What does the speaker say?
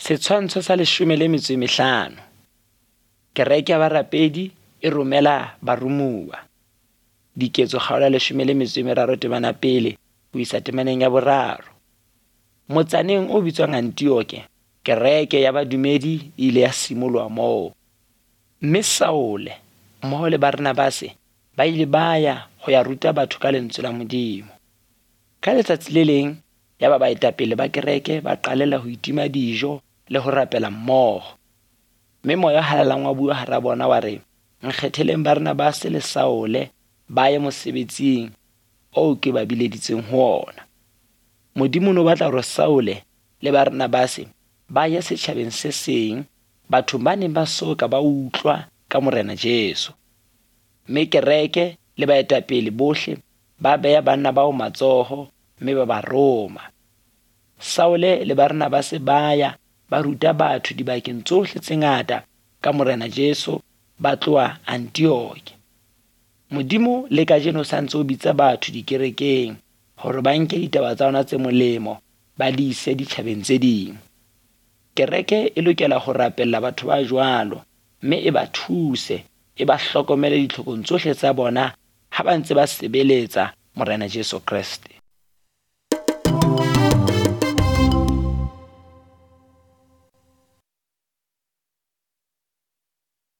Setshwantsho sa 15. Kereke ya Barapedi e romela barumuwa. Diketso kgaolo ya 13 temana pele ho isa temaneng ya 3. Motsaneng o bitswang Antioke, kereke ya badumedi e ile ya simolwa moo. Mme Saule mmoho le Barnabase ba ile ba ya ho ya ruta batho ka lentswe la Modimo. Ka letsatsi le leng yaba baetapele ba kereke ba qalela ho itima dijo le ho rapela mmoho. Mme moya halalang wa bua hara bona wa re, nkgetheleng Barnabase le Saule ba ye mosebetsing o ke ba bileditseng ho ona. Modimo no batla hore Saule le Barnabase ba ye setjhabeng se seng, batho ba neng ba soka ba utlwa ka Morena Jesu. Mme kereke le baetapele bohle ba beya banna bao matsoho mme ba Roma. Saule le Barnabase ba ya ba ruta batho dibakeng tsohle tse ngata ka Morena Jesu ba tloa Antioke. Modimo le kajeno sa ntse o bitsa batho dikerekeng hore ba nke ditaba tsa ona tse molemo ba di ise ditjhabeng tse ding. Kereke e lokela ho rapella batho ba jwalo, mme e ba thuse, e ba hlokomele ditlhokong tsohle tsa bona ha ba ntse ba sebeletsa Morena Jesu Kriste.